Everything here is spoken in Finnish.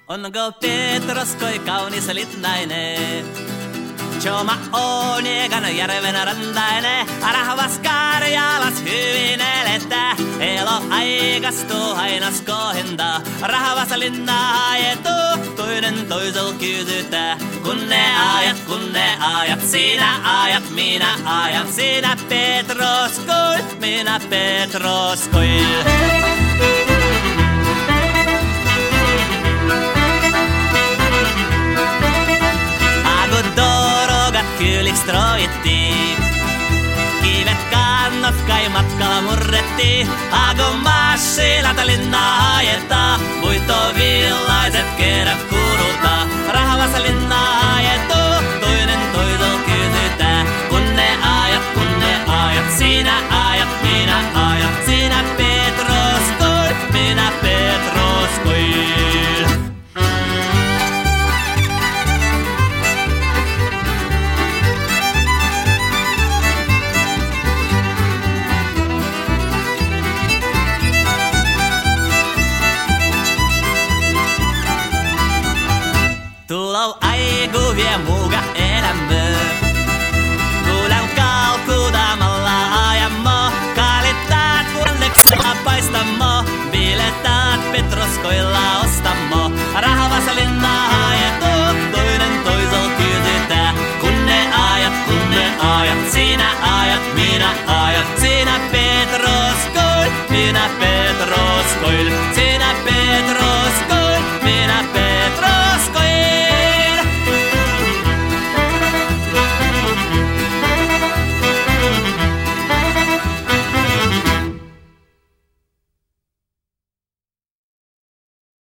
Onko Petroskoi kaunis litnainen? Choma on egan järven rantainen, rahvas Karjalas hyvin elettä. Elo aikastuu hainas kohinta, rahvas linnaa ajetuu, toinen toisel kysytää. Kun ne ajat, sinä ajat, minä ajan, sinä Petroskoi, minä Petroskoi. Kyliks troittiin, kivet kannot kai matkalla murrettiin. Kun massilata linnaa ajetaa, puitovillaiset kerät kuuluttaa. Rahvas linnaa ajetuu, toinen toisel kysytää. Kun ne ajat, sinä ajat, minä ajan, sinä Petroskoi, minä Petroskoi. Tulau aiku vie muuga elämö. Kuulen kalkudamalla ajammo. Kalittaat kuolleksella paistamo. Bilettaat Petroskoilla